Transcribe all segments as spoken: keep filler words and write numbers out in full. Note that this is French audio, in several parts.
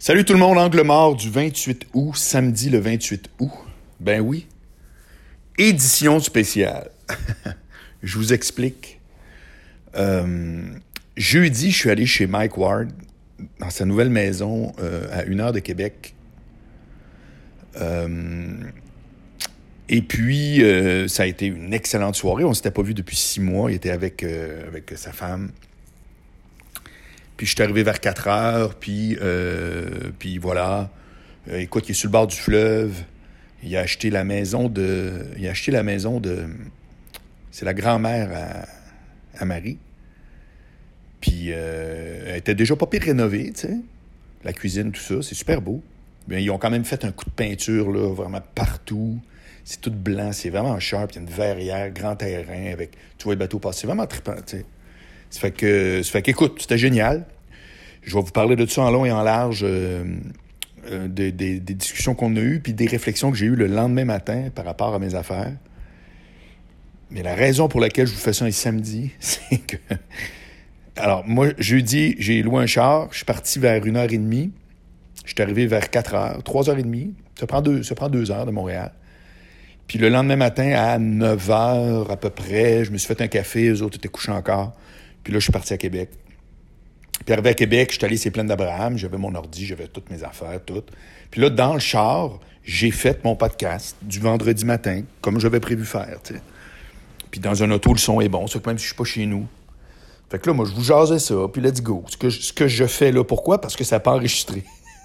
Salut tout le monde, angle mort du vingt-huit août, samedi le vingt-huit août. Ben oui, édition spéciale. Je vous explique. Euh, jeudi, je suis allé chez Mike Ward, dans sa nouvelle maison, euh, à une heure de Québec. Euh, et puis, euh, ça a été une excellente soirée. On ne s'était pas vu depuis six mois. Il était avec, euh, avec sa femme. Puis je suis arrivé vers quatre heures, puis, euh, puis voilà. Euh, écoute, il est sur le bord du fleuve. Il a acheté la maison de... Il a acheté la maison de... C'est la grand-mère à, à Marie. Puis euh, elle était déjà pas pire rénovée, tu sais. La cuisine, tout ça, c'est super beau. Bien, ils ont quand même fait un coup de peinture, là, vraiment partout. C'est tout blanc, c'est vraiment sharp. Il y a une verrière, grand terrain, avec... Tu vois le bateau passer. C'est vraiment trippant, tu sais. Ça fait que, ça fait qu'écoute, c'était génial. Je vais vous parler de ça en long et en large, euh, euh, des, des, des discussions qu'on a eues, puis des réflexions que j'ai eues le lendemain matin par rapport à mes affaires. Mais la raison pour laquelle je vous fais ça un samedi, c'est que... Alors, moi, jeudi, j'ai loué un char, je suis parti vers une heure et demie, je suis arrivé vers quatre heures, trois heures et demie, ça prend deux, ça prend deux heures de Montréal. Puis le lendemain matin, à neuf heures à peu près, je me suis fait un café, eux autres étaient couchés encore. Puis là, je suis parti à Québec. Puis arrivé à Québec, je suis allé sur les plaines d'Abraham, j'avais mon ordi, j'avais toutes mes affaires, toutes. Puis là, dans le char, j'ai fait mon podcast du vendredi matin, comme j'avais prévu faire, tu sais. Puis dans un auto, le son est bon, ça que même si je suis pas chez nous. Fait que là, moi, je vous jasais ça, puis let's go. Ce que, je, ce que je fais là, pourquoi? Parce que ça n'a pas enregistré.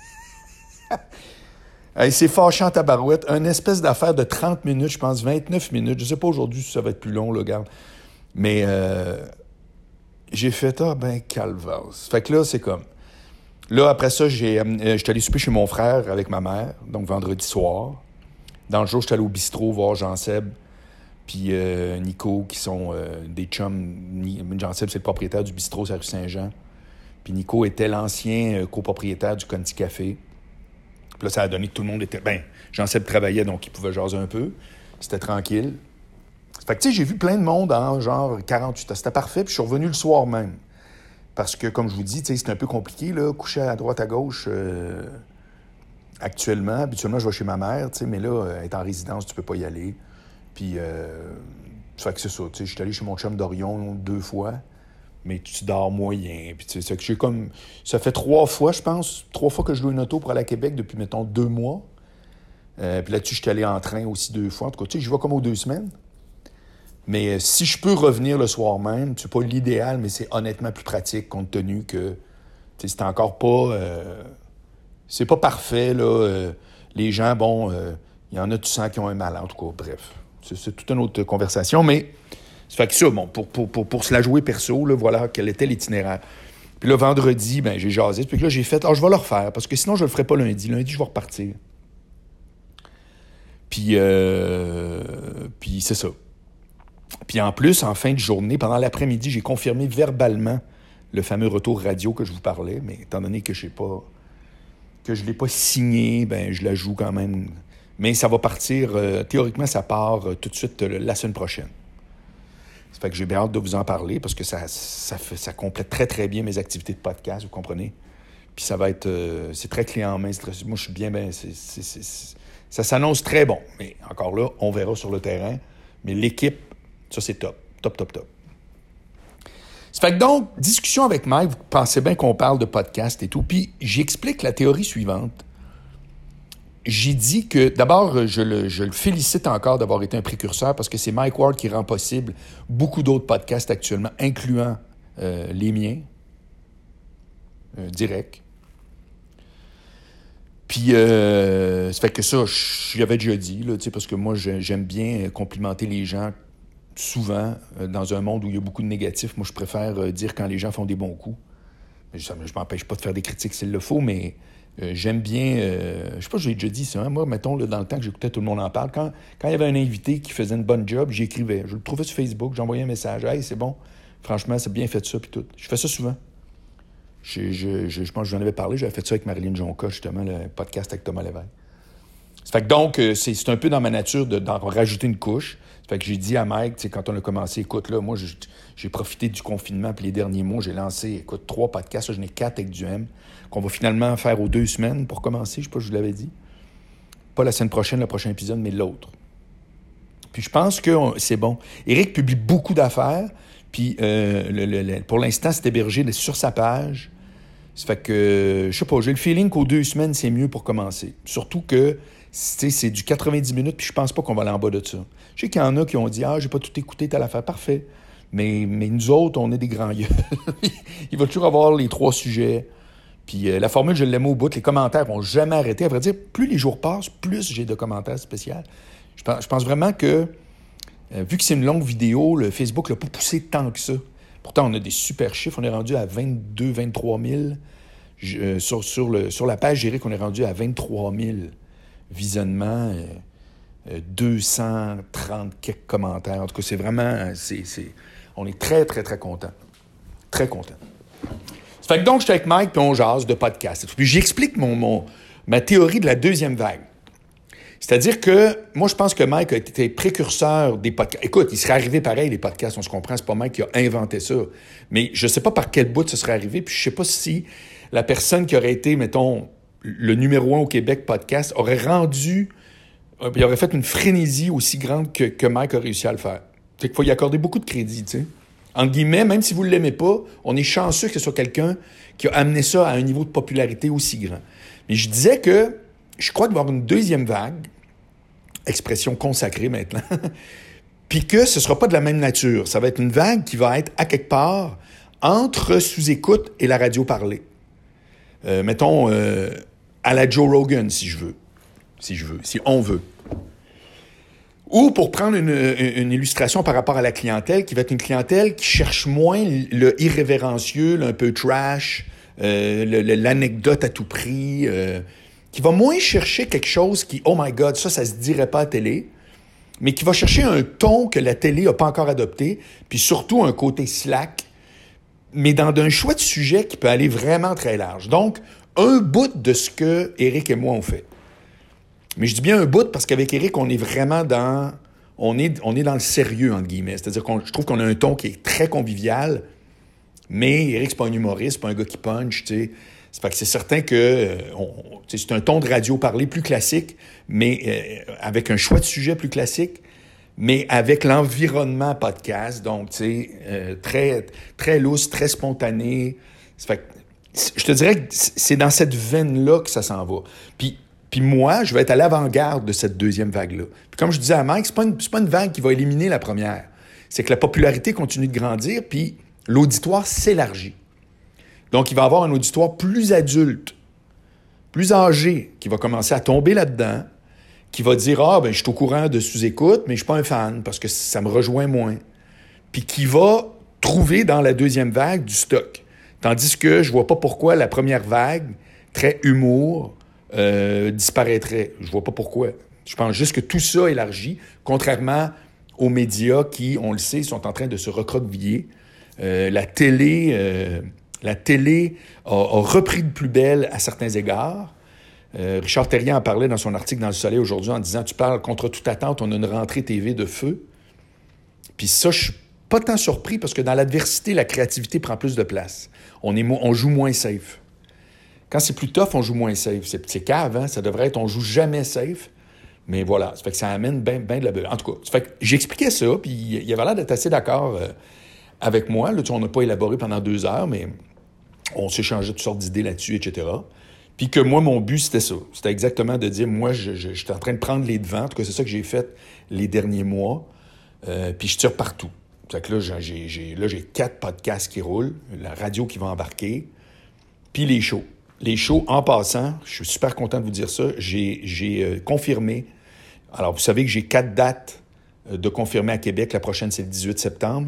Hey, c'est fâchant, tabarouette. Une espèce d'affaire de trente minutes, je pense, vingt-neuf minutes. Je sais pas aujourd'hui si ça va être plus long, là, regarde. Mais euh, j'ai fait, ah ben, calvasse. Fait que là, c'est comme... Là, après ça, j'ai, euh, j'étais allé souper chez mon frère avec ma mère, donc vendredi soir. Dans le jour, j'étais allé au bistrot voir Jean-Seb puis euh, Nico, qui sont euh, des chums. Jean-Seb, c'est le propriétaire du bistrot sur la rue Saint-Jean. Puis Nico était l'ancien euh, copropriétaire du Conti Café. Puis là, ça a donné que tout le monde était... Ben, Jean-Seb travaillait, donc il pouvait jaser un peu. C'était tranquille. Fait que, tu sais, j'ai vu plein de monde en genre quarante-huit heures. C'était parfait, puis je suis revenu le soir même. Parce que, comme je vous dis, tu sais, c'est un peu compliqué, là, coucher à droite, à gauche, euh, actuellement. Habituellement, je vais chez ma mère, tu sais, mais là, elle est en résidence, tu peux pas y aller. Puis, euh, fait que c'est ça, tu sais, je suis allé chez mon chum d'Orion deux fois, mais tu dors moyen. Puis, tu sais, c'est que j'ai comme... Ça fait trois fois, je pense, trois fois que je loue une auto pour aller à Québec depuis, mettons, deux mois. Euh, puis là-dessus, je suis allé en train aussi deux fois. En tout cas, tu sais, j'y vais comme aux deux semaines. Mais euh, si je peux revenir le soir même, c'est pas l'idéal, mais c'est honnêtement plus pratique, compte tenu que, tu sais, c'est encore pas... Euh, c'est pas parfait, là. Euh, les gens, bon, il euh, y en a, tu sens, qui ont un mal, en tout cas, bref. C'est, c'est toute une autre conversation, mais... Ça fait que ça, bon, pour, pour, pour, pour se la jouer perso, là, voilà, quel était l'itinéraire. Puis là, vendredi, ben j'ai jasé. Puis là, j'ai fait, ah, je vais le refaire, parce que sinon, je le ferai pas lundi. Lundi, je vais repartir. Puis, euh, puis c'est ça. Puis en plus, en fin de journée, pendant l'après-midi, j'ai confirmé verbalement le fameux retour radio que je vous parlais, mais étant donné que je sais pas, que je l'ai pas signé, ben je la joue quand même. Mais ça va partir, euh, théoriquement, ça part euh, tout de suite euh, la semaine prochaine. Ça fait que j'ai bien hâte de vous en parler parce que ça, ça, fait, ça complète très, très bien mes activités de podcast, vous comprenez? Puis ça va être... Euh, c'est très clé en main. C'est très, moi, je suis bien... Ben, c'est, c'est, c'est, c'est, ça s'annonce très bon. Mais encore là, on verra sur le terrain. Mais l'équipe, ça, c'est top. Top, top, top. Ça fait que donc, discussion avec Mike, vous pensez bien qu'on parle de podcast et tout. Puis j'explique la théorie suivante. J'ai dit que, d'abord, je le, je le félicite encore d'avoir été un précurseur parce que c'est Mike Ward qui rend possible beaucoup d'autres podcasts actuellement, incluant euh, les miens, euh, direct. Puis, euh, ça fait que ça, j'y avais déjà dit, là, parce que moi, j'aime bien complimenter les gens souvent. Euh, dans un monde où il y a beaucoup de négatifs, moi, je préfère euh, dire quand les gens font des bons coups. Je ne m'empêche pas de faire des critiques s'il le faut, mais... Euh, j'aime bien, euh, je sais pas si j'ai déjà dit ça, hein? Moi, mettons, là, dans le temps que j'écoutais Tout le monde en parle, quand, quand il y avait un invité qui faisait une bonne job, j'écrivais. Je le trouvais sur Facebook, j'envoyais un message. « Hey, c'est bon, franchement, c'est bien fait ça, puis tout. » Je fais ça souvent. Je, je, je, je pense que j'en avais parlé, j'avais fait ça avec Marilyn Jonca, justement, le podcast avec Thomas Lévesque. Ça fait que donc, c'est, c'est un peu dans ma nature de, d'en rajouter une couche. Ça Fait que j'ai dit à Mike, tu sais, quand on a commencé, écoute, là, moi, j'ai, j'ai profité du confinement, puis les derniers mois, j'ai lancé, écoute, trois podcasts, là, j'en ai quatre avec du M, qu'on va finalement faire aux deux semaines pour commencer, je sais pas si je vous l'avais dit. Pas la semaine prochaine, le prochain épisode, mais l'autre. Puis je pense que on, c'est bon. Éric publie beaucoup d'affaires, puis euh, le, le, le, pour l'instant, c'est hébergé sur sa page. Ça fait que, je sais pas, j'ai le feeling qu'aux deux semaines, c'est mieux pour commencer. Surtout que, tu sais, c'est du quatre-vingt-dix minutes, puis je pense pas qu'on va aller en bas de ça. Je sais qu'il y en a qui ont dit « Ah, j'ai pas tout écouté, telle affaire. » Parfait. Mais, mais nous autres, on est des grands gueules. Il va toujours avoir les trois sujets. Puis euh, la formule, je l'aime au bout. Les commentaires vont jamais arrêter. À vrai dire, plus les jours passent, plus j'ai de commentaires spéciaux. Je pense, je pense vraiment que, euh, vu que c'est une longue vidéo, le Facebook l'a pas poussé tant que ça. Pourtant, on a des super chiffres. On est rendu à vingt-deux, vingt-trois mille. Euh, sur, sur, le, sur la page, je dirais qu'on est rendu à vingt-trois mille visionnements, euh, euh, deux cent trente quelques commentaires. En tout cas, c'est vraiment... C'est, c'est, on est très, très, très contents. Très contents. Ça fait que donc, j'étais avec Mike, puis on jase de podcast. Puis j'explique mon, mon, ma théorie de la deuxième vague. C'est-à-dire que, moi, je pense que Mike a été précurseur des podcasts. Écoute, il serait arrivé pareil, les podcasts, on se comprend, c'est pas Mike qui a inventé ça. Mais je sais pas par quel bout ça serait arrivé, puis je sais pas si la personne qui aurait été, mettons, le numéro un au Québec podcast aurait rendu, il aurait fait une frénésie aussi grande que, que Mike a réussi à le faire. Fait qu'il faut y accorder beaucoup de crédit, tu sais. En guillemets, même si vous ne l'aimez pas, on est chanceux que ce soit quelqu'un qui a amené ça à un niveau de popularité aussi grand. Mais je disais que je crois qu'il va y avoir une deuxième vague, expression consacrée maintenant, puis que ce ne sera pas de la même nature. Ça va être une vague qui va être à quelque part entre sous-écoute et la radio parlée. Euh, mettons, euh, à la Joe Rogan, si je veux. Si je veux, si on veut. Ou pour prendre une, une illustration par rapport à la clientèle, qui va être une clientèle qui cherche moins le irrévérencieux, le un peu trash, euh, le, le, l'anecdote à tout prix, euh, qui va moins chercher quelque chose qui, oh my God, ça, ça se dirait pas à la télé, mais qui va chercher un ton que la télé n'a pas encore adopté, puis surtout un côté slack, mais dans un choix de sujet qui peut aller vraiment très large. Donc, un bout de ce que Éric et moi on fait. Mais je dis bien un bout parce qu'avec Éric, on est vraiment dans... On est, on est dans le sérieux, entre guillemets. C'est-à-dire que je trouve qu'on a un ton qui est très convivial, mais Éric, c'est pas un humoriste, c'est pas un gars qui punch, tu sais. C'est fait que c'est certain que euh, on, c'est un ton de radio parlé plus classique, mais euh, avec un choix de sujet plus classique, mais avec l'environnement podcast, donc tu sais, euh, très très lousse, très spontané. C'est fait que, je te dirais que c'est dans cette veine-là que ça s'en va. Puis puis moi, je vais être à l'avant-garde de cette deuxième vague-là. Puis comme je disais à Mike, c'est pas une, c'est pas une vague qui va éliminer la première. C'est que la popularité continue de grandir, puis l'auditoire s'élargit. Donc, il va y avoir un auditoire plus adulte, plus âgé, qui va commencer à tomber là-dedans, qui va dire « Ah, ben je suis au courant de sous-écoute, mais je suis pas un fan parce que ça me rejoint moins. » Puis qui va trouver dans la deuxième vague du stock. Tandis que je vois pas pourquoi la première vague, très humour, euh, disparaîtrait. Je vois pas pourquoi. Je pense juste que tout ça élargit, contrairement aux médias qui, on le sait, sont en train de se recroqueviller. Euh, la télé... Euh, La télé a, a repris de plus belle à certains égards. Euh, Richard Terrien en parlait dans son article dans Le Soleil aujourd'hui en disant « Tu parles contre toute attente, on a une rentrée T V de feu. » Puis ça, je suis pas tant surpris parce que dans l'adversité, la créativité prend plus de place. On, est, on joue moins safe. Quand c'est plus tough, on joue moins safe. C'est, c'est cave, hein? Ça devrait être on joue jamais safe. Mais voilà, ça fait que ça amène bien ben de la... En tout cas, ça fait que j'expliquais ça, puis il avait l'air d'être assez d'accord euh, avec moi. Là, tu sais, on n'a pas élaboré pendant deux heures, mais... On s'échangeait toutes sortes d'idées là-dessus, et cetera. Puis que moi, mon but, c'était ça. C'était exactement de dire, moi, je, je, je suis en train de prendre les devants. En tout cas, c'est ça que j'ai fait les derniers mois. Euh, puis je tire partout. Fait que là, j'ai, j'ai, là, j'ai quatre podcasts qui roulent, la radio qui va embarquer, puis les shows. Les shows, en passant, je suis super content de vous dire ça, j'ai, j'ai euh, confirmé. Alors, vous savez que j'ai quatre dates euh, de confirmer à Québec. La prochaine, c'est le dix-huit septembre.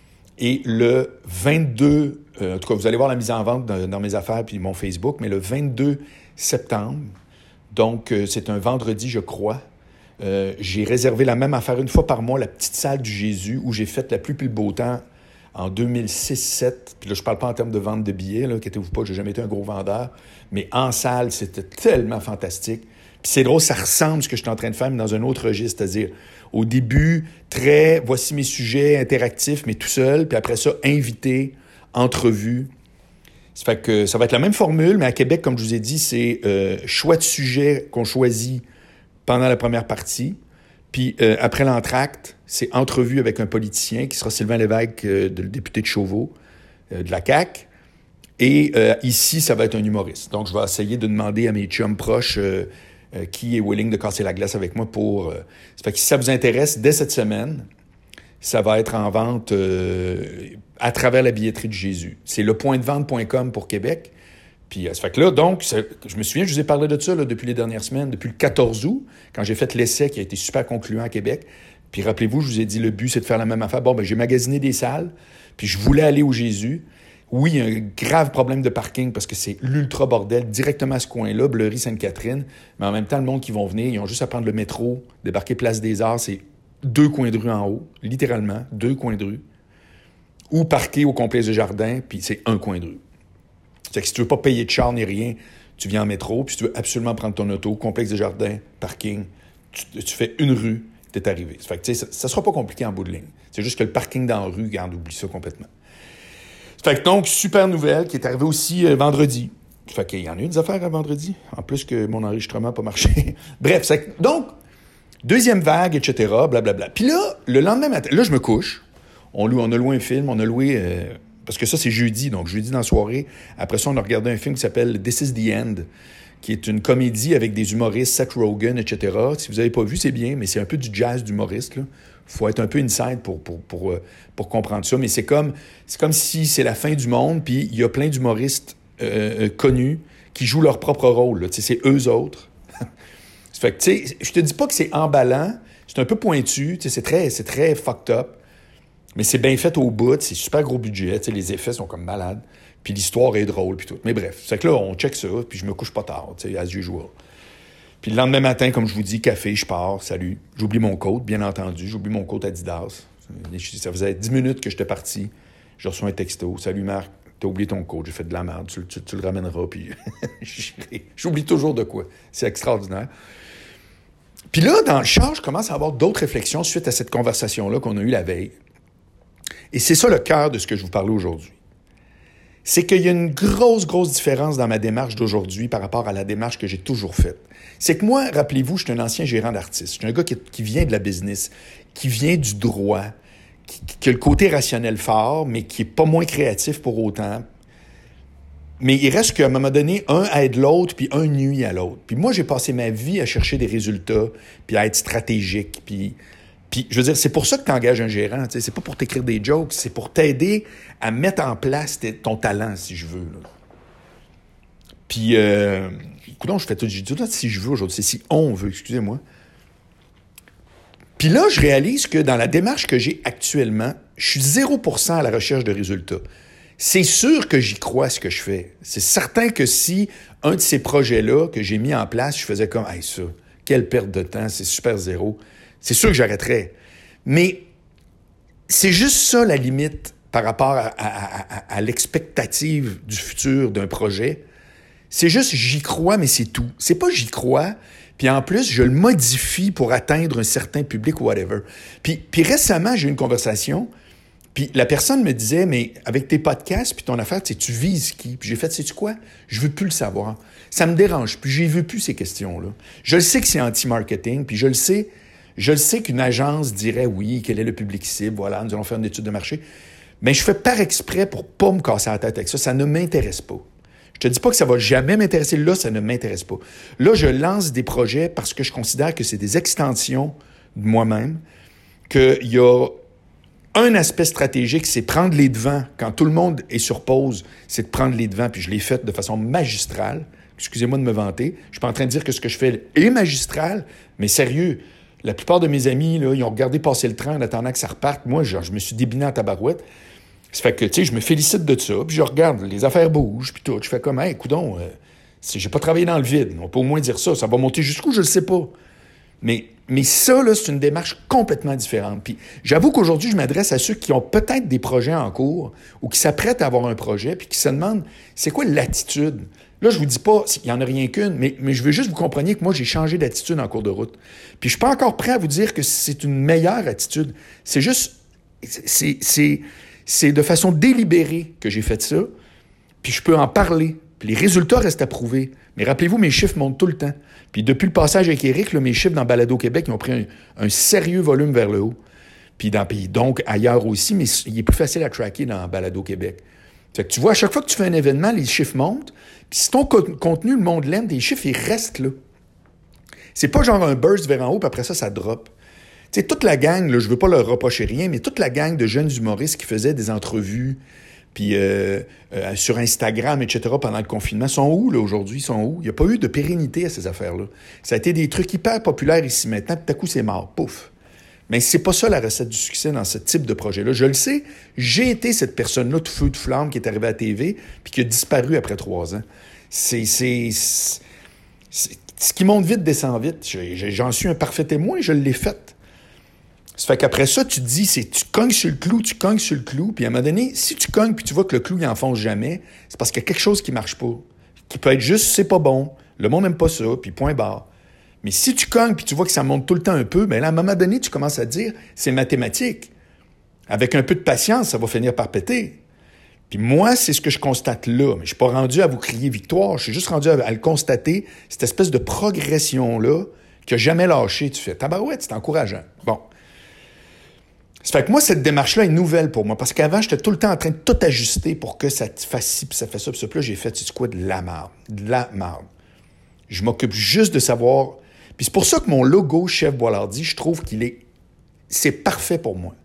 Et le vingt-deux, euh, en tout cas, vous allez voir la mise en vente dans, dans mes affaires puis mon Facebook, mais le vingt-deux septembre, donc euh, c'est un vendredi, je crois, euh, j'ai réservé la même affaire une fois par mois, la petite salle du Jésus, où j'ai fait la pluie puis le beau temps en deux mille six sept. Puis là, je parle pas en termes de vente de billets, là, inquiétez-vous pas, j'ai jamais été un gros vendeur, mais en salle, c'était tellement fantastique. Puis c'est drôle, ça ressemble à ce que je suis en train de faire, mais dans un autre registre, c'est-à-dire au début, très, voici mes sujets interactifs, mais tout seul, puis après ça, invité, entrevue. Ça fait que ça va être la même formule, mais à Québec, comme je vous ai dit, c'est euh, choix de sujet qu'on choisit pendant la première partie. Puis euh, après l'entracte, c'est entrevue avec un politicien qui sera Sylvain Lévesque, euh, le député de Chauveau, euh, de la C A Q. Et euh, ici, ça va être un humoriste. Donc, je vais essayer de demander à mes chums proches euh, euh, qui est willing de casser la glace avec moi pour... Euh... Ça fait que si ça vous intéresse, dès cette semaine, ça va être en vente euh, à travers la billetterie de Jésus. C'est le point de vente point com pour Québec. Puis, ça fait que là, donc, ça, je me souviens, je vous ai parlé de ça là, depuis les dernières semaines, depuis le quatorze août, quand j'ai fait l'essai qui a été super concluant à Québec. Puis, rappelez-vous, je vous ai dit, le but, c'est de faire la même affaire. Bon, ben j'ai magasiné des salles, puis je voulais aller au Jésus. Oui, il y a un grave problème de parking parce que c'est l'ultra bordel directement à ce coin-là, Bleury-Sainte-Catherine. Mais en même temps, le monde qui vont venir, ils ont juste à prendre le métro, débarquer Place des Arts, c'est deux coins de rue en haut, littéralement, deux coins de rue. Ou parquer au complexe de jardin, puis c'est un coin de rue. C'est que si tu veux pas payer de char ni rien, tu viens en métro, puis si tu veux absolument prendre ton auto, complexe de jardin, parking, tu, tu fais une rue, t'es arrivé. Ça fait que, tu sais, ça, ça sera pas compliqué en bout de ligne. C'est juste que le parking dans la rue, regarde, oublie ça complètement. Fait que donc, super nouvelle qui est arrivée aussi euh, vendredi. Fait qu'il y en a eu des affaires à vendredi, en plus que mon enregistrement n'a pas marché. Bref, c'est, donc, deuxième vague, et cetera, blablabla. Puis là, le lendemain matin, là, je me couche. On, loue, on a loué un film, on a loué... Euh, parce que ça, c'est jeudi, donc jeudi dans la soirée. Après ça, on a regardé un film qui s'appelle This is the End, qui est une comédie avec des humoristes, Seth Rogen, et cetera. Si vous n'avez pas vu, c'est bien, mais c'est un peu du jazz d'humoriste, là. Faut être un peu inside pour, pour, pour, euh, pour comprendre ça. Mais c'est comme, c'est comme si c'est la fin du monde, puis il y a plein d'humoristes euh, connus qui jouent leur propre rôle. Là. C'est eux autres. Ça fait que, tu sais, je te dis pas que c'est emballant, c'est un peu pointu, c'est très, c'est très fucked up, mais c'est bien fait au bout, c'est super gros budget, les effets sont comme malades, puis l'histoire est drôle, puis tout. Mais bref, c'est que là, on check ça, puis je me couche pas tard, as usual. Puis le lendemain matin, comme je vous dis, café, je pars, salut. J'oublie mon code, bien entendu. J'oublie mon code Adidas. Ça faisait dix minutes que j'étais parti. Je reçois un texto. Salut Marc, t'as oublié ton code. J'ai fait de la merde. Tu, tu, tu le ramèneras. Puis j'oublie toujours de quoi. C'est extraordinaire. Puis là, dans le char, je commence à avoir d'autres réflexions suite à cette conversation-là qu'on a eue la veille. Et c'est ça le cœur de ce que je vous parlais aujourd'hui. C'est qu'il y a une grosse, grosse différence dans ma démarche d'aujourd'hui par rapport à la démarche que j'ai toujours faite. C'est que moi, rappelez-vous, je suis un ancien gérant d'artiste. Je suis un gars qui, qui vient de la business, qui vient du droit, qui, qui a le côté rationnel fort, mais qui est pas moins créatif pour autant. Mais il reste qu'à un moment donné, un aide l'autre, puis un nuit à l'autre. Puis moi, j'ai passé ma vie à chercher des résultats, puis à être stratégique, puis... Puis, je veux dire, c'est pour ça que tu engages un gérant. C'est pas pour t'écrire des jokes, c'est pour t'aider à mettre en place t- ton talent, si je veux. Là. Puis, euh, écoute, je fais tout, je dis tout si je veux aujourd'hui, c'est si on veut, excusez-moi. Puis là, je réalise que dans la démarche que j'ai actuellement, je suis zéro pour cent à la recherche de résultats. C'est sûr que j'y crois ce que je fais. C'est certain que si un de ces projets-là que j'ai mis en place, je faisais comme, hey, ça, quelle perte de temps, c'est super zéro. C'est sûr que j'arrêterais. Mais c'est juste ça la limite par rapport à, à, à, à l'expectative du futur d'un projet. C'est juste j'y crois, mais c'est tout. C'est pas j'y crois, puis en plus, je le modifie pour atteindre un certain public ou whatever. Puis, puis récemment, j'ai eu une conversation, puis la personne me disait, mais avec tes podcasts puis ton affaire, tu sais, tu vises qui? Puis j'ai fait, sais-tu quoi? Je veux plus le savoir. Ça me dérange plus. Je veux plus ces questions-là. Je le sais que c'est anti-marketing, puis je le sais... Je le sais qu'une agence dirait, oui, quel est le public cible, voilà, nous allons faire une étude de marché. Mais je fais par exprès pour pas me casser la tête avec ça. Ça ne m'intéresse pas. Je te dis pas que ça va jamais m'intéresser. Là, ça ne m'intéresse pas. Là, je lance des projets parce que je considère que c'est des extensions de moi-même, qu'il y a un aspect stratégique, c'est prendre les devants. Quand tout le monde est sur pause, c'est de prendre les devants, puis je l'ai fait de façon magistrale. Excusez-moi de me vanter. Je suis pas en train de dire que ce que je fais est magistral, mais sérieux, la plupart de mes amis, là, ils ont regardé passer le train en attendant que ça reparte. Moi, genre, je me suis débiné en tabarouette. Ça fait que, tu sais, je me félicite de ça, puis je regarde, les affaires bougent, puis tout. Je fais comme, hey, coudonc, euh, j'ai pas travaillé dans le vide. On peut au moins dire ça. Ça va monter jusqu'où, je le sais pas. Mais, mais ça, là, c'est une démarche complètement différente. Puis j'avoue qu'aujourd'hui, je m'adresse à ceux qui ont peut-être des projets en cours ou qui s'apprêtent à avoir un projet, puis qui se demandent, c'est quoi l'attitude? Là, je vous dis pas, il n'y en a rien qu'une, mais, mais je veux juste que vous compreniez que moi, j'ai changé d'attitude en cours de route. Puis je suis pas encore prêt à vous dire que c'est une meilleure attitude. C'est juste, c'est, c'est, c'est de façon délibérée que j'ai fait ça, puis je peux en parler. Puis les résultats restent à prouver. Mais rappelez-vous, mes chiffres montent tout le temps. Puis depuis le passage avec Éric, là, mes chiffres dans Balado Québec, ils ont pris un, un sérieux volume vers le haut. Puis, dans, puis donc ailleurs aussi, mais il est plus facile à tracker dans Balado Québec. Fait que tu vois, à chaque fois que tu fais un événement, les chiffres montent. Puis si ton co- contenu, le monde l'aime, tes chiffres, ils restent là. C'est pas genre un burst vers en haut, puis après ça, ça drop. Tu sais, toute la gang, là, je veux pas leur reprocher rien, mais toute la gang de jeunes humoristes qui faisaient des entrevues, puis euh, euh, sur Instagram, et cetera, pendant le confinement, sont où, là, aujourd'hui? Ils sont où? Il n'y a pas eu de pérennité à ces affaires-là. Ça a été des trucs hyper populaires ici maintenant, puis tout à coup, c'est mort. Pouf! Mais c'est pas ça la recette du succès dans ce type de projet-là. Je le sais, j'ai été cette personne-là de feu de flamme qui est arrivée à la T V puis qui a disparu après trois ans. C'est, c'est, c'est, c'est ce qui monte vite descend vite. Je, j'en suis un parfait témoin, je l'ai fait. Ça fait qu'après ça, tu te dis, c'est tu cognes sur le clou, tu cognes sur le clou, puis à un moment donné, si tu cognes puis tu vois que le clou il enfonce jamais, c'est parce qu'il y a quelque chose qui marche pas, qui peut être juste c'est pas bon, le monde n'aime pas ça, puis point barre. Mais si tu cognes puis tu vois que ça monte tout le temps un peu, bien là, à un moment donné, tu commences à te dire, c'est mathématique. Avec un peu de patience, ça va finir par péter. Puis moi, c'est ce que je constate là. Mais je suis pas rendu à vous crier victoire, je suis juste rendu à, à le constater, cette espèce de progression-là qui a jamais lâché. Tu fais, tabarouette, c'est encourageant. Bon. Ça fait que moi, cette démarche-là est nouvelle pour moi, parce qu'avant, j'étais tout le temps en train de tout ajuster pour que ça te fasse ci, puis ça fait ça, puis ça. Puis là, j'ai fait, tu sais quoi, de la marde. De la marde. Je m'occupe juste de savoir. Puis c'est pour ça que mon logo Chef Boilardi, je trouve qu'il est... C'est parfait pour moi.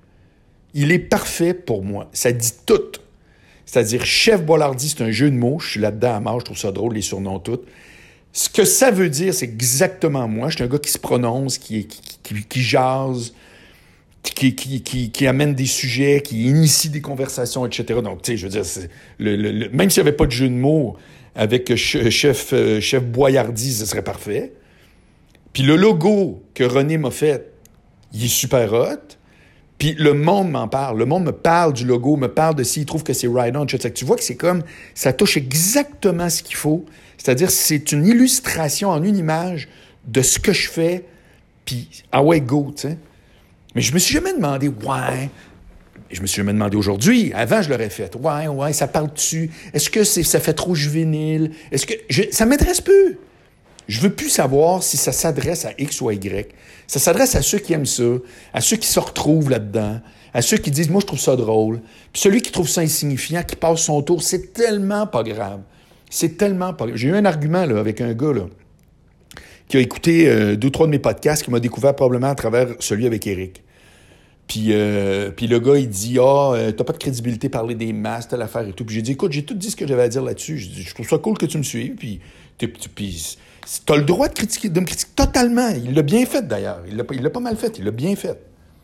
Il est parfait pour moi. Ça dit tout. C'est-à-dire, Chef Boilardi, c'est un jeu de mots. Je suis là-dedans à mort, je trouve ça drôle, les surnoms tous. Ce que ça veut dire, c'est exactement moi. Je suis un gars qui se prononce, qui, qui, qui, qui jase, qui, qui, qui, qui amène des sujets, qui initie des conversations, et cetera. Donc, tu sais, je veux dire, c'est le, le, le, même s'il n'y avait pas de jeu de mots avec ch- chef, euh, chef Boilardi, ce serait parfait. Puis le logo que René m'a fait, il est super hot. Puis le monde m'en parle. Le monde me parle du logo, me parle de s'il trouve que c'est right-on, et cetera. Tu vois que c'est comme, ça touche exactement ce qu'il faut. C'est-à-dire, c'est une illustration en une image de ce que je fais, puis ah ouais, go, tu sais. Mais je me suis jamais demandé, ouais, je me suis jamais demandé aujourd'hui. Avant, je l'aurais fait. Ouais, ouais, ça parle dessus. Est-ce que c'est, ça fait trop juvénile? Est-ce que, je, ça m'intéresse plus. Je veux plus savoir si ça s'adresse à X ou à Y. Ça s'adresse à ceux qui aiment ça, à ceux qui se retrouvent là-dedans, à ceux qui disent « moi, je trouve ça drôle ». Puis celui qui trouve ça insignifiant, qui passe son tour, c'est tellement pas grave. C'est tellement pas grave. J'ai eu un argument là, avec un gars là, qui a écouté euh, deux, trois de mes podcasts, qui m'a découvert probablement à travers celui avec Éric. Puis, euh, puis le gars, il dit « Ah, euh, t'as pas de crédibilité, parler des masses, telle affaire et tout. » Puis j'ai dit « Écoute, j'ai tout dit ce que j'avais à dire là-dessus. Je, dis, je trouve ça cool que tu me suives. » Puis, puis t'as le droit de, critiquer, de me critiquer totalement. Il l'a bien fait, d'ailleurs. Il l'a, il l'a pas mal fait. Il l'a bien fait.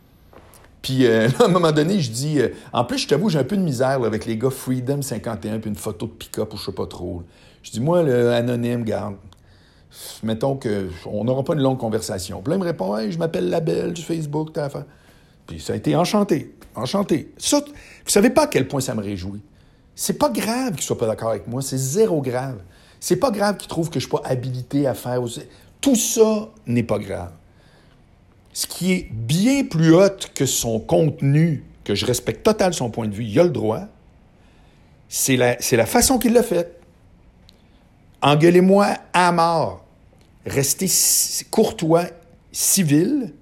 Puis, euh, à un moment donné, je dis... Euh, en plus, je t'avoue, j'ai un peu de misère là, avec les gars Freedom cinquante et un puis une photo de pick-up ou je sais pas trop. Là. Je dis, moi, le anonyme, garde. Mettons qu'on n'aura pas une longue conversation. Puis là, il me répond, « Hey, je m'appelle Labelle du Facebook, t'as affaire. » Puis ça a été enchanté. Enchanté. Ça, vous savez pas à quel point ça me réjouit. C'est pas grave qu'il soit pas d'accord avec moi. C'est zéro grave. C'est pas grave qu'il trouve que je suis pas habilité à faire... Tout ça n'est pas grave. Ce qui est bien plus hot que son contenu, que je respecte total son point de vue, il a le droit, c'est la, c'est la façon qu'il l'a fait. Engueulez-moi à mort. Restez courtois, civil.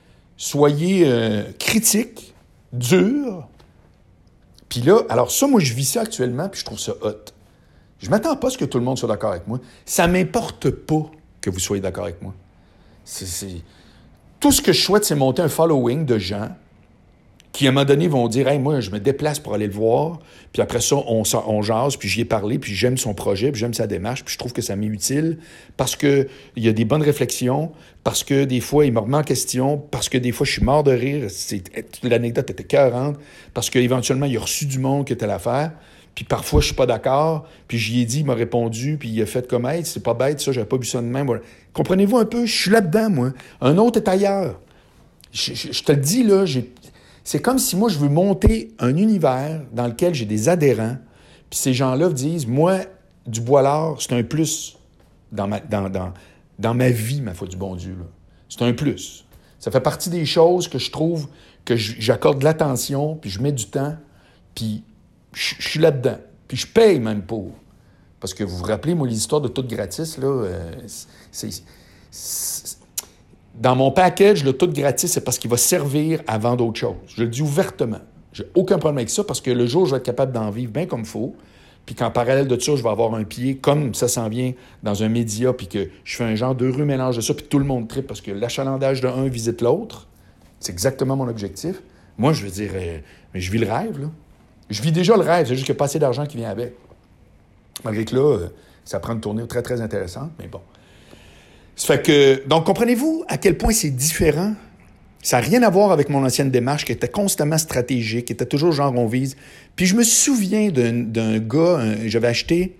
Soyez euh, critique, dur. Puis là, alors ça, moi, je vis ça actuellement, puis je trouve ça hot. Je m'attends pas à ce que tout le monde soit d'accord avec moi. Ça m'importe pas que vous soyez d'accord avec moi. C'est, c'est... Tout ce que je souhaite, c'est monter un following de gens qui, à un moment donné, vont dire « Hey, moi, je me déplace pour aller le voir. » Puis après ça, on, on jase, puis j'y ai parlé, puis j'aime son projet, puis j'aime sa démarche, puis je trouve que ça m'est utile parce qu'il y a des bonnes réflexions, parce que des fois, il me remet en question, parce que des fois, je suis mort de rire. C'est, l'anecdote était écœurante, parce qu'éventuellement, il a reçu du monde qui était l'affaire. Puis parfois, je suis pas d'accord, puis j'y ai dit, il m'a répondu, puis il a fait comme « Hey, c'est pas bête, ça, j'avais pas vu ça de même. » Voilà. Comprenez-vous un peu? Je suis là-dedans, moi. Un autre est ailleurs. Je, je, je te le dis, là, j'ai... c'est comme si moi, je veux monter un univers dans lequel j'ai des adhérents, puis ces gens-là disent « Moi, du Bois-Lard, c'est un plus dans ma, dans, dans, dans ma vie, ma foi du bon Dieu. Là. C'est un plus. Ça fait partie des choses que je trouve que j'accorde de l'attention, puis je mets du temps, puis je, je suis là-dedans. Puis je paye même pour. Parce que vous vous rappelez, moi, les histoires de tout gratis, là, euh, c'est, c'est... Dans mon package, le tout gratis, c'est parce qu'il va servir à vendre autre chose. Je le dis ouvertement. J'ai aucun problème avec ça, parce que le jour où je vais être capable d'en vivre bien comme il faut, puis qu'en parallèle de ça, je vais avoir un pied, comme ça s'en vient dans un média, puis que je fais un genre d'heureux mélange de ça, puis tout le monde tripe, parce que l'achalandage de un visite l'autre, c'est exactement mon objectif. Moi, je veux dire, euh, mais je vis le rêve, là. Je vis déjà le rêve, c'est juste qu'il n'y a pas assez d'argent qui vient avec. Malgré que là, euh, ça prend une tournée très, très intéressante, mais bon. Ça fait que, donc, comprenez-vous à quel point c'est différent? Ça n'a rien à voir avec mon ancienne démarche qui était constamment stratégique, qui était toujours genre on vise. Puis je me souviens d'un, d'un gars, un, j'avais acheté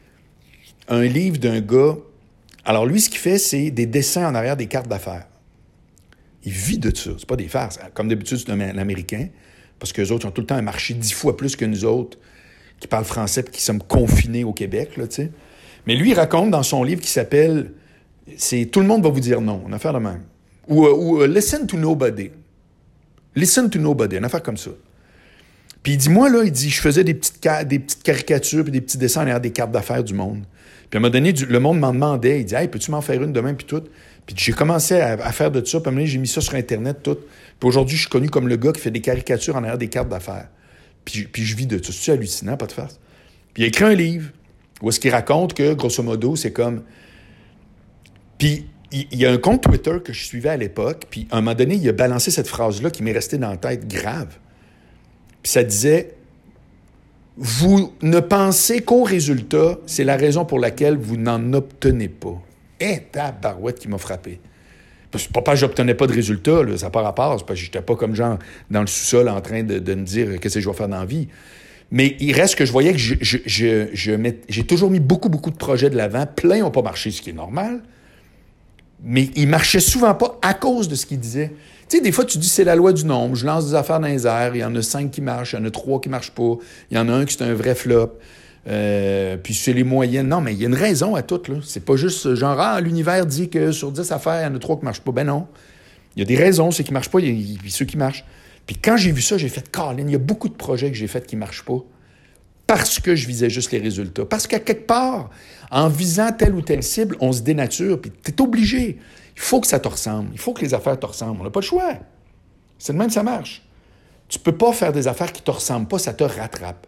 un livre d'un gars. Alors lui, ce qu'il fait, c'est des dessins en arrière des cartes d'affaires. Il vit de ça. C'est pas des farces. Comme d'habitude, c'est un Américain, parce qu'eux autres ont tout le temps un marché dix fois plus que nous autres qui parlent français et qui sommes confinés au Québec, là, tu sais. Mais lui, il raconte dans son livre qui s'appelle c'est « Tout le monde va vous dire non », une affaire de même. Ou, ou uh, Listen to Nobody. Listen to Nobody, une affaire comme ça. Puis il dit, moi, là, il dit, je faisais des petites, ca- des petites caricatures puis des petits dessins derrière des cartes d'affaires du monde. Puis à un moment donné, du, le monde m'en demandait. Il dit, hey, peux-tu m'en faire une demain, puis tout. Puis j'ai commencé à, à faire de ça. Puis à un moment donné, j'ai mis ça sur Internet, tout. Puis aujourd'hui, je suis connu comme le gars qui fait des caricatures en arrière des cartes d'affaires. Puis, puis je vis de ça. C'est hallucinant, pas de farce. Puis il a écrit un livre où est-ce qu'il raconte que, grosso modo, c'est comme... Puis il y a un compte Twitter que je suivais à l'époque, puis à un moment donné, il a balancé cette phrase-là qui m'est restée dans la tête grave. Puis ça disait « Vous ne pensez qu'au résultat, c'est la raison pour laquelle vous n'en obtenez pas. » Eh, tabarouette qui m'a frappé. C'est pas parce que j'obtenais pas de résultat, là, ça n'a pas rapport, c'est parce que j'étais pas comme genre dans le sous-sol en train de, de me dire qu'est-ce que je vais faire dans la vie. Mais il reste que je voyais que je, je, je, je met, j'ai toujours mis beaucoup, beaucoup de projets de l'avant. Plein n'ont pas marché, ce qui est normal. Mais il marchait souvent pas à cause de ce qu'il disait. Tu sais, des fois, tu dis, c'est la loi du nombre. Je lance des affaires dans les airs. Il y en a cinq qui marchent. Il y en a trois qui marchent pas. Il y en a un qui c'est un vrai flop. Euh, puis c'est les moyennes. Non, mais il y a une raison à tout, là. C'est pas juste genre, ah, l'univers dit que sur dix affaires, il y en a trois qui marchent pas. Ben non. Il y a des raisons. Ceux qui marchent pas, il y a ceux qui marchent. Puis quand j'ai vu ça, j'ai fait, Colin, il y a beaucoup de projets que j'ai faits qui marchent pas. Parce que je visais juste les résultats. Parce qu'à quelque part, en visant telle ou telle cible, on se dénature, puis t'es obligé. Il faut que ça te ressemble. Il faut que les affaires te ressemblent. On n'a pas le choix. C'est de même que ça marche. Tu peux pas faire des affaires qui te ressemblent pas, ça te rattrape.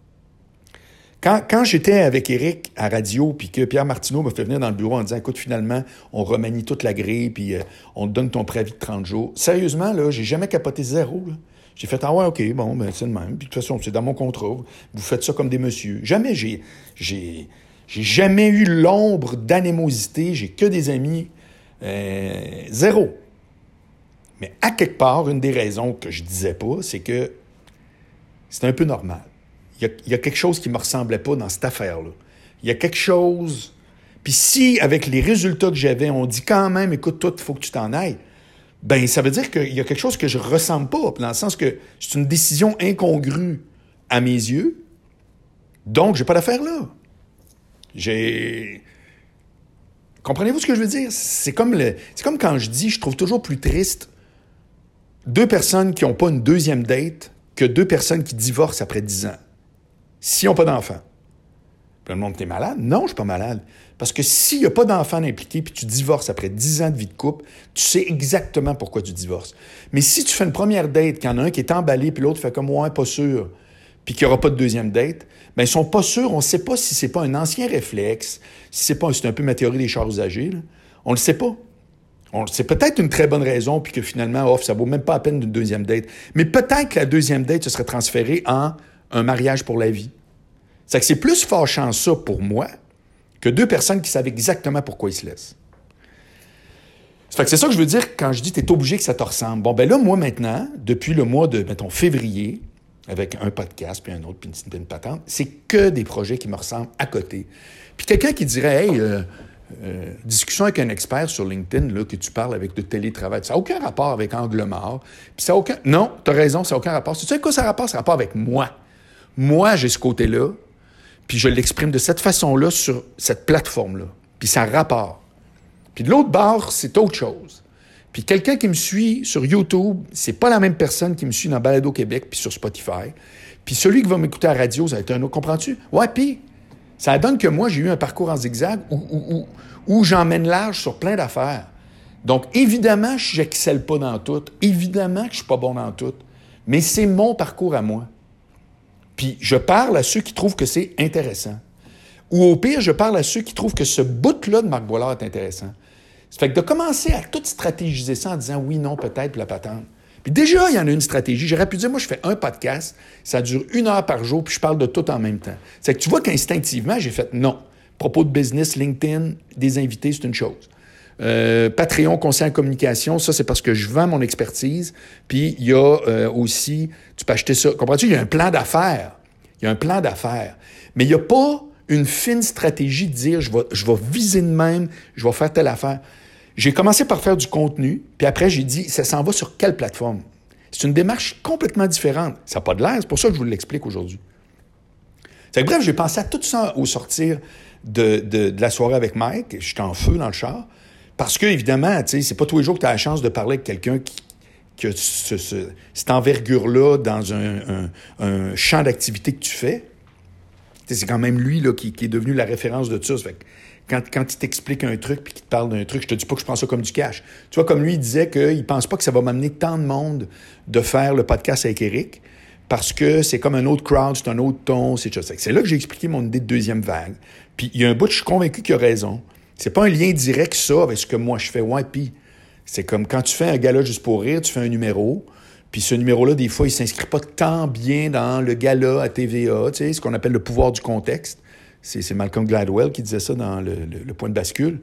Quand, quand j'étais avec Éric à radio, puis que Pierre Martineau m'a fait venir dans le bureau en disant « Écoute, finalement, on remanie toute la grille, puis euh, on te donne ton préavis de trente jours. » Sérieusement, là, j'ai jamais capoté zéro, là. J'ai fait « Ah ouais, OK, bon, ben c'est le même. Puis de toute façon, c'est dans mon contrat. Vous faites ça comme des messieurs. » Jamais j'ai... J'ai, j'ai jamais eu l'ombre d'anémosité. J'ai que des amis. Euh, zéro. Mais à quelque part, une des raisons que je disais pas, c'est que c'est un peu normal. Il y a, il y a quelque chose qui me ressemblait pas dans cette affaire-là. Il y a quelque chose... Puis si, avec les résultats que j'avais, on dit quand même « Écoute, toi, il faut que tu t'en ailles », ben ça veut dire qu'il y a quelque chose que je ressemble pas, dans le sens que c'est une décision incongrue à mes yeux, donc j'ai pas d'affaire là. J'ai... Comprenez-vous ce que je veux dire? C'est comme, le... c'est comme quand je dis, je trouve toujours plus triste deux personnes qui n'ont pas une deuxième date que deux personnes qui divorcent après dix ans, s'ils n'ont pas d'enfants. Puis le monde, t'es malade? Non, je suis pas malade. Parce que s'il n'y a pas d'enfants impliqués puis tu divorces après dix ans de vie de couple, tu sais exactement pourquoi tu divorces. Mais si tu fais une première date, qu'il y en a un qui est emballé puis l'autre fait comme « Ouais, pas sûr », puis qu'il n'y aura pas de deuxième date, bien, ils sont pas sûrs. On ne sait pas si c'est pas un ancien réflexe, si c'est pas... C'est un peu ma théorie des chars usagés, là. On le sait pas. On... C'est peut-être une très bonne raison puis que finalement, oh, ça vaut même pas la peine d'une deuxième date. Mais peut-être que la deuxième date se serait transférée en un mariage pour la vie. C'est que c'est plus fâchant ça pour moi que deux personnes qui savent exactement pourquoi ils se laissent. Ça fait que c'est ça que je veux dire quand je dis « t'es obligé que ça te ressemble ». Bon, ben là, moi, maintenant, depuis le mois de, mettons, février, avec un podcast, puis un autre, puis une, une patente, c'est que des projets qui me ressemblent à côté. Puis quelqu'un qui dirait « Hey, euh, euh, discussion avec un expert sur LinkedIn, là, que tu parles avec de télétravail, ça n'a aucun rapport avec Angle Mort. » Puis ça n'a aucun... Non, t'as raison, ça n'a aucun rapport. Tu sais quoi ça a rapport? Ça a rapport avec moi. Moi, j'ai ce côté-là. puis je l'exprime de cette façon-là sur cette plateforme-là. Puis ça rapport. Puis de l'autre bord, c'est autre chose. Puis quelqu'un qui me suit sur YouTube, c'est pas la même personne qui me suit dans Balado Québec puis sur Spotify. Puis celui qui va m'écouter à la radio, ça va être un autre. Comprends-tu? Ouais, puis ça donne que moi, j'ai eu un parcours en zigzag où, où, où, où j'emmène large sur plein d'affaires. Donc, évidemment, je n'excelle pas dans tout. Évidemment que je suis pas bon dans tout. Mais c'est mon parcours à moi. Puis je parle à ceux qui trouvent que c'est intéressant. Ou au pire, je parle à ceux qui trouvent que ce bout-là de Marc Boilard est intéressant. Ça fait que de commencer à tout stratégiser ça en disant oui, non, peut-être, puis la patente. Puis déjà, il y en a une stratégie. J'aurais pu dire, moi, je fais un podcast, ça dure une heure par jour, puis je parle de tout en même temps. C'est que tu vois qu'instinctivement, j'ai fait non. Propos de business, LinkedIn, des invités, c'est une chose. Euh, Patreon, conseil en communication, ça, c'est parce que je vends mon expertise. Puis il y a euh, aussi, tu peux acheter ça. Comprends-tu? Il y a un plan d'affaires. Il y a un plan d'affaires. Mais il n'y a pas une fine stratégie de dire, je vais, je vais viser de même, je vais faire telle affaire. J'ai commencé par faire du contenu, puis après, j'ai dit, ça s'en va sur quelle plateforme? C'est une démarche complètement différente. Ça n'a pas de l'air, c'est pour ça que je vous l'explique aujourd'hui. C'est que, bref, j'ai pensé à tout ça au sortir de, de, de la soirée avec Mike. J'étais en feu dans le char. Parce que, évidemment, tu sais, c'est pas tous les jours que tu as la chance de parler avec quelqu'un qui, qui a ce, ce, cette envergure-là dans un, un, un champ d'activité que tu fais. Tu sais, c'est quand même lui là, qui, qui est devenu la référence de ça. Ça fait que quand, quand il t'explique un truc puis qu'il te parle d'un truc, je te dis pas que je prends ça comme du cash. Tu vois, comme lui, il disait qu'il pense pas que ça va m'amener tant de monde de faire le podcast avec Éric parce que c'est comme un autre crowd, c'est un autre ton, c'est ça. C'est là que j'ai expliqué mon idée de deuxième vague. Puis il y a un bout, je suis convaincu qu'il a raison. C'est pas un lien direct, ça, avec ce que moi je fais. Ouais, puis c'est comme quand tu fais un gala juste pour rire, tu fais un numéro, puis ce numéro-là, des fois, il s'inscrit pas tant bien dans le gala à T V A, tu sais, ce qu'on appelle le pouvoir du contexte. C'est, c'est Malcolm Gladwell qui disait ça dans le, le, le point de bascule.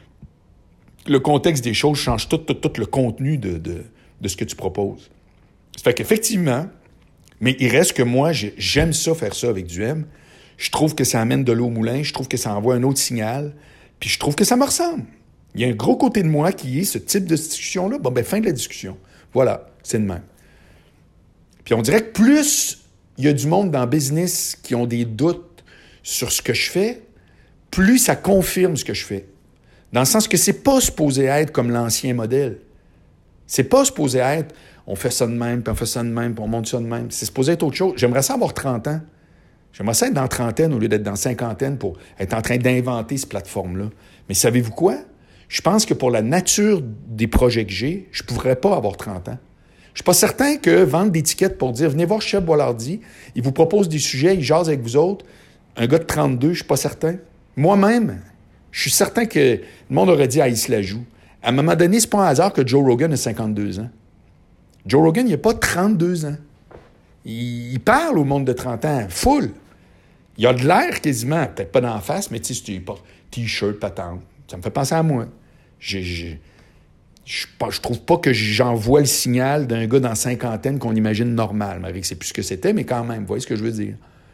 Le contexte des choses change tout, tout, tout le contenu de, de, de ce que tu proposes. Ça fait qu'effectivement, mais il reste que moi, j'aime ça, faire ça avec du M. Je trouve que ça amène de l'eau au moulin, je trouve que ça envoie un autre signal. Puis je trouve que ça me ressemble. Il y a un gros côté de moi qui est ce type de discussion-là. Bon, ben fin de la discussion. Voilà, c'est de même. Puis on dirait que plus il y a du monde dans le business qui ont des doutes sur ce que je fais, plus ça confirme ce que je fais. Dans le sens que c'est pas supposé être comme l'ancien modèle. C'est pas supposé être on fait ça de même, puis on fait ça de même, puis on monte ça de même. C'est supposé être autre chose. J'aimerais ça avoir trente ans. J'aimerais ça être dans trentaine au lieu d'être dans cinquantaine pour être en train d'inventer ces plateformes-là. Mais savez-vous quoi? Je pense que pour la nature des projets que j'ai, je ne pourrais pas avoir trente ans. Je ne suis pas certain que vendre des tickets pour dire « Venez voir Chef Boilardi, il vous propose des sujets, il jase avec vous autres. » Un gars de trente-deux, je ne suis pas certain. Moi-même, je suis certain que le monde aurait dit « Ah, il se la joue. » À un moment donné, ce n'est pas un hasard que Joe Rogan a cinquante-deux ans. Joe Rogan, il n'a pas trente-deux ans. Il, il parle au monde de trente ans, full. Il y a de l'air quasiment, peut-être pas d'en face, mais tu sais, tu portes T-shirt, patente. Ça me fait penser à moi. Je, je, je, je trouve pas que j'envoie le signal d'un gars dans cinquantaine qu'on imagine normal, malgré que c'est plus ce que c'était, mais quand même, vous voyez ce que je veux dire.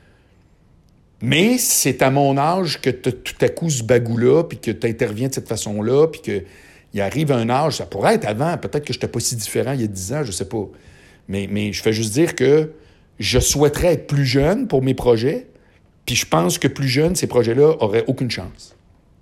Mais c'est à mon âge que tu as tout à coup ce bagou-là, puis que tu interviens de cette façon-là, puis qu'il arrive un âge, ça pourrait être avant, peut-être que je n'étais pas si différent il y a dix ans, je sais pas. Mais, mais je fais juste dire que je souhaiterais être plus jeune pour mes projets. Puis je pense que plus jeune, ces projets-là n'auraient aucune chance.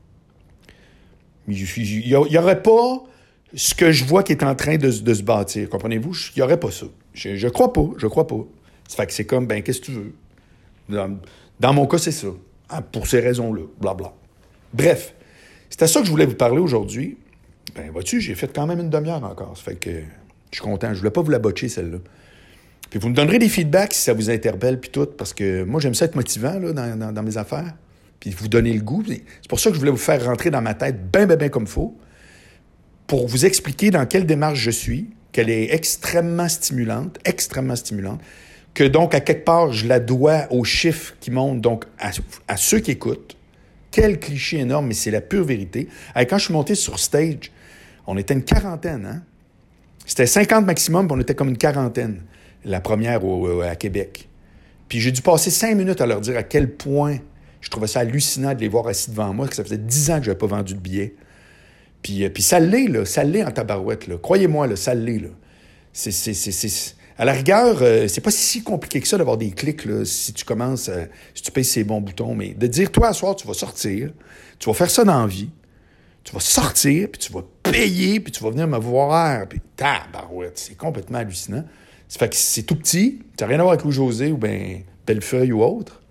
Il n'y aurait pas ce que je vois qui est en train de, de se bâtir. Comprenez-vous? Il n'y aurait pas ça. Je, je crois pas. Je crois pas. Ça fait que c'est comme, ben, qu'est-ce que tu veux? Dans, dans mon cas, c'est ça. Ah, pour ces raisons-là. Blabla. Bref. C'était ça que je voulais vous parler aujourd'hui. Ben, vois-tu, j'ai fait quand même une demi-heure encore. Ça fait que je suis content. Je voulais pas vous la botcher, celle-là. Puis vous me donnerez des feedbacks si ça vous interpelle, puis tout, parce que moi, j'aime ça être motivant là, dans, dans, dans mes affaires, puis vous donner le goût. C'est pour ça que je voulais vous faire rentrer dans ma tête bien, bien, bien comme il faut, pour vous expliquer dans quelle démarche je suis, qu'elle est extrêmement stimulante, extrêmement stimulante, que donc, à quelque part, je la dois aux chiffres qui montent, donc à, à ceux qui écoutent. Quel cliché énorme, mais c'est la pure vérité. Et quand je suis monté sur stage, on était une quarantaine, hein? C'était cinquante maximum, puis on était comme une quarantaine. La première au, à Québec. Puis j'ai dû passer cinq minutes à leur dire à quel point je trouvais ça hallucinant de les voir assis devant moi, que ça faisait dix ans que je n'avais pas vendu de billets. Puis, puis ça l'est, là. Ça l'est en tabarouette, là. Croyez-moi, là, ça l'est, là. C'est, c'est, c'est, c'est, À la rigueur, euh, c'est pas si compliqué que ça d'avoir des clics, là, si tu commences, euh, si tu pèses ces bons boutons, mais de dire, toi, à soir, tu vas sortir, tu vas faire ça dans la vie, tu vas sortir, puis tu vas payer, puis tu vas venir me voir, puis tabarouette, c'est complètement hallucinant. Ça fait que c'est tout petit, ça n'a rien à voir avec Louis-José ou bien Bellefeuille ou autre.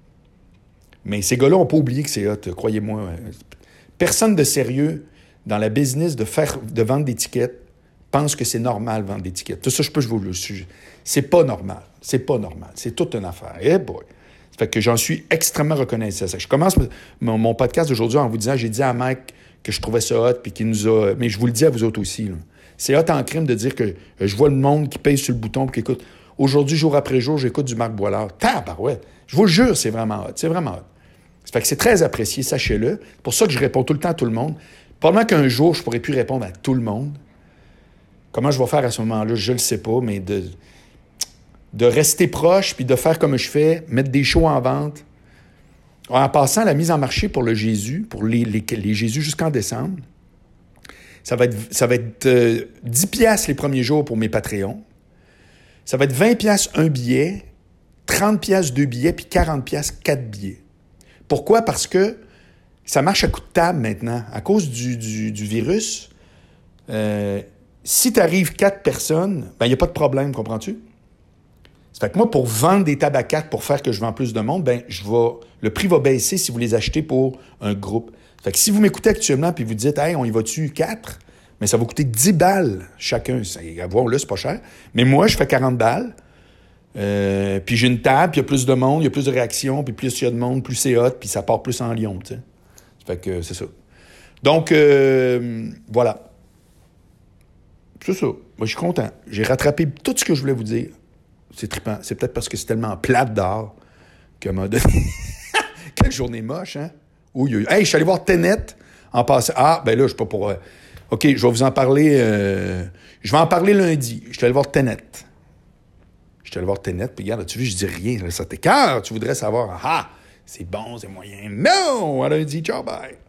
Mais ces gars-là n'ont pas oublié que c'est hot, croyez-moi. Personne de sérieux dans la business de faire, de vendre des tickets pense que c'est normal de vendre des tickets. Tout ça, je peux vous le sujet. C'est pas normal. C'est pas normal. C'est toute une affaire. Eh boy! Ça fait que j'en suis extrêmement reconnaissant. Je commence mon, mon podcast d'aujourd'hui en vous disant, j'ai dit à Mike que je trouvais ça hot, puis qu'il nous a... Mais je vous le dis à vous autres aussi, là. C'est hot en crime de dire que je vois le monde qui pèse sur le bouton et qui écoute. Aujourd'hui, jour après jour, j'écoute du Marc Boilard. Tabarouette! Je vous le jure, c'est vraiment hot. C'est vraiment hot. Ça fait que c'est très apprécié, sachez-le. C'est pour ça que je réponds tout le temps à tout le monde. Probablement qu'un jour, je ne pourrais plus répondre à tout le monde. Comment je vais faire à ce moment-là, je ne le sais pas, mais de, de rester proche puis de faire comme je fais, mettre des shows en vente. En passant, la mise en marché pour le Jésus, pour les, les, les Jésus jusqu'en décembre, ça va être, ça va être euh, dix piastres les premiers jours pour mes Patreons. Ça va être vingt piastres un billet, trente piastres deux billets, puis quarante piastres quatre billets. Pourquoi? Parce que ça marche à coup de table maintenant. À cause du, du, du virus, euh, si tu arrives quatre personnes, ben il n'y a pas de problème, comprends-tu? Ça fait que moi, pour vendre des tables à quatre, pour faire que je vends plus de monde, ben je vais, le prix va baisser si vous les achetez pour un groupe. Ça fait que si vous m'écoutez actuellement et vous dites « Hey, on y va-tu quatre? » Mais ça va coûter dix balles chacun. À voir, là, c'est pas cher. Mais moi, je fais quarante balles. Euh, puis j'ai une table, puis il y a plus de monde, il y a plus de réactions, puis plus il y a de monde, plus c'est hot, puis ça part plus en lion, tu sais. Ça fait que c'est ça. Donc, euh, voilà. C'est ça. Moi, je suis content. J'ai rattrapé tout ce que je voulais vous dire. C'est trippant. C'est peut-être parce que c'est tellement plate d'art qu'à un moment donné... Quelle journée moche, hein? Oui, oui. Hey, je suis allé voir Tenet en passant. Ah, ben là, je suis pas pour... Euh... OK, je vais vous en parler... Euh... Je vais en parler lundi. Je suis allé voir Tenet. Je suis allé voir Tenet, puis regarde, tu vu, je dis rien. Là, ça t'écœure. Tu voudrais savoir, ah, c'est bon, c'est moyen. Non! À lundi, ciao, bye!